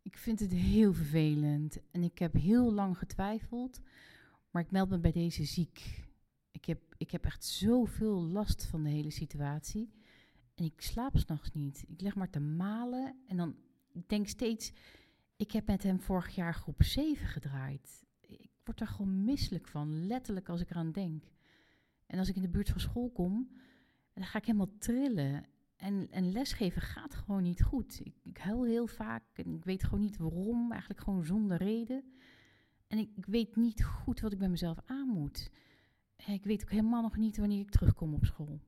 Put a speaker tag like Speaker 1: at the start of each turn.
Speaker 1: Ik vind het heel vervelend en ik heb heel lang getwijfeld, maar ik meld me bij deze ziek. Ik heb echt zoveel last van de hele situatie en ik slaap 's nachts niet. Ik lig maar te malen en dan ik denk steeds, ik heb met hem vorig jaar groep 7 gedraaid. Ik word er gewoon misselijk van, letterlijk als ik eraan denk. En als ik in de buurt van school kom, dan ga ik helemaal trillen. En lesgeven gaat gewoon niet goed. Ik huil heel vaak en ik weet gewoon niet waarom. Eigenlijk gewoon zonder reden. En ik weet niet goed wat ik bij mezelf aan moet. En ik weet ook helemaal nog niet wanneer ik terugkom op school.